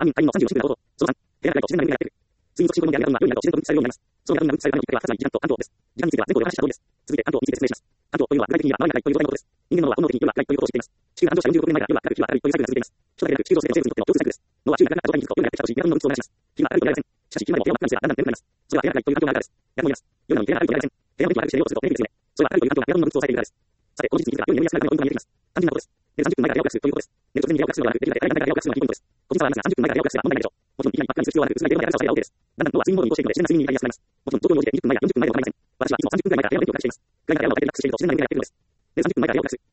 安眠の34シンプルなこと。その3、部屋が外と自然な眠りがやってくる。睡眠と進行の問題があるのは、良いなと自然と認知されるようになります。そのが分散されるのにきっかけは、さらに時間と暗号です。時間については前後でお話しした通りです。続いて暗号について説明します。暗号というのは具体的には周りが暗いということです。人間の脳は本能的に夜は暗いということを知っています。地球が誕生した46年前から夜は暗く、日は明るいというサイクルが続いています。初代でなく地球上での生物にとっての共通サイクルです。脳は周囲が暗くなった状態に気づくと夜がやってきたとし、メラトニンの分泌を流します。日は明るいと見られません。しかし、昼間でも部屋は真っ暗にすればだんだん眠くなります。それは部屋が暗いという環境があるからです。逆も言います。夜なのに部屋が明るいと見られません。部屋の電気を明るくして寝ようとすると眠気ですよね。それは明るいという環境がメラトニンの分泌を抑えているからです。さて、この事実については夜に眠りやすくなるためのポイントが見えてきます。単純なことです。寝る30分前から部屋を暗くするということです。寝る直前に部屋を暗くするのではなく、できるだけ暗い段階から部屋を暗くするのがキーポイントです。個人差はありますが、30分前から部屋を暗くすれば問題ないでしょう。もちろん、いきなり真っ暗にする必要はなく、薄暗いベルマで明るさを下げれば OK です。だんだん脳は睡眠モードに移行していくので、自然な睡眠に至りやすくなります。もちろん、状況に応じて20分前や40分前でも構いません。私はいつも30分ぐらい前から部屋の電気を暗くしています。暗い中で部屋を電気を暗くしていると自然な眠りがやってくるのです。寝る30分前から部屋を暗くする。